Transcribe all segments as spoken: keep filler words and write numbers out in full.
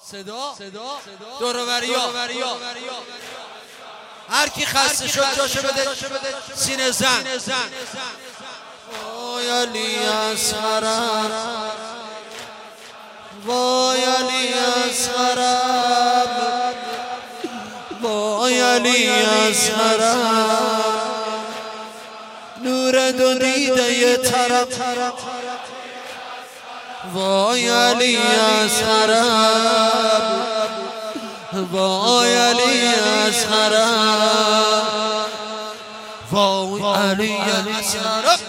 صدا دوروبریا هر کی خسته شد جاشو بده سینه زن. وای علی اصغرم، وای علی اصغرم، وای علی اصغرم، نور دو دیده یه طرف. وای علی اصغرم، وای علی اصغرم، وای علی اصغرم.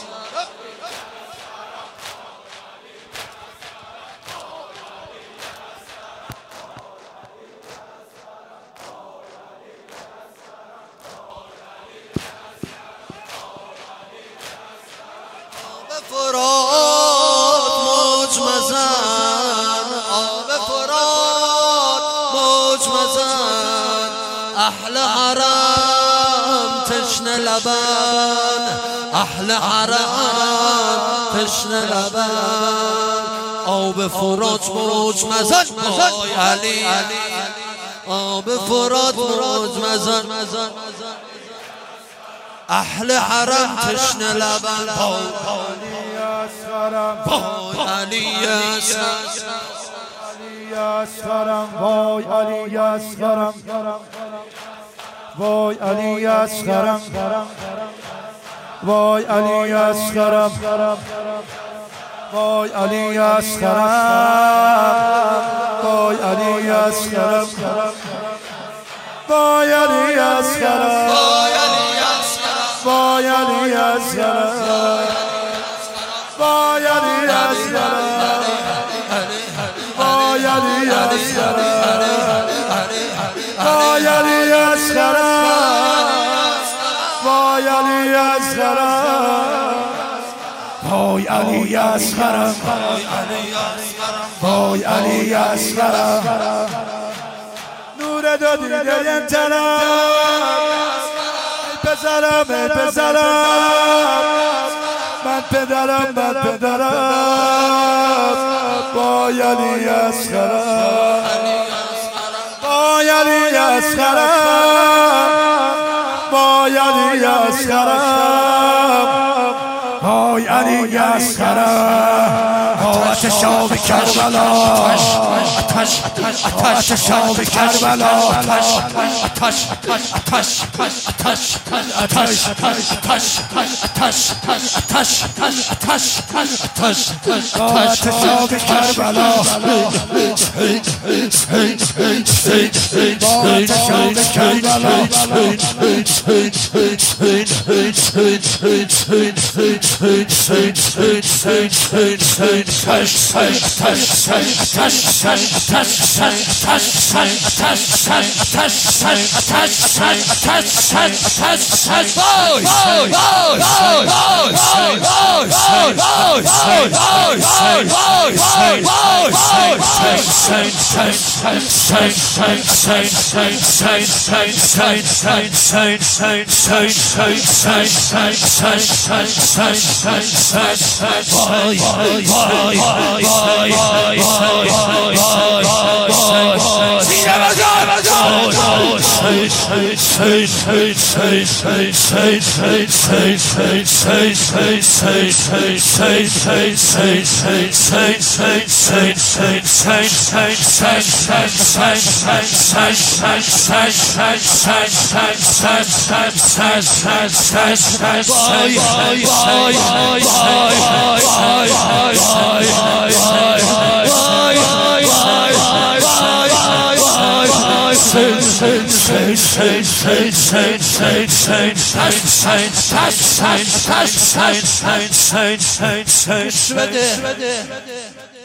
فرات موج مزن، آب فرات موج مزن، اهل حرم تشنه لبن، اهل حرم تشنه لبن، آب فرات موج مزن. وای علی آب فرات موج مزن، اهل حرم تشنه لبن. وای علی اصغرم، وای علی اصغرم، وای علی اصغرم، وای علی اصغرم، وای علی اصغرم، وای علی اصغرم، وای علی اصغرم، وای علی اصغرم، وای علی اصغرم، وای علی اصغرم، وای علی اصغرم، وای علی اصغرم، وای علی اصغرم، وای علی اصغرم، نور دو دیده طرف. پسرم پسرم من پدرم من پدرم، وای علی اصغرم، وای علی اصغرم، وای علی اصغرم، وای علی اصغرم. آتش آب کربلا، آتش آتش آب کربلا، آتش آتش آتش آتش آتش آتش آتش آتش آتش آتش آب کربلا، آتش آب کربلا، بده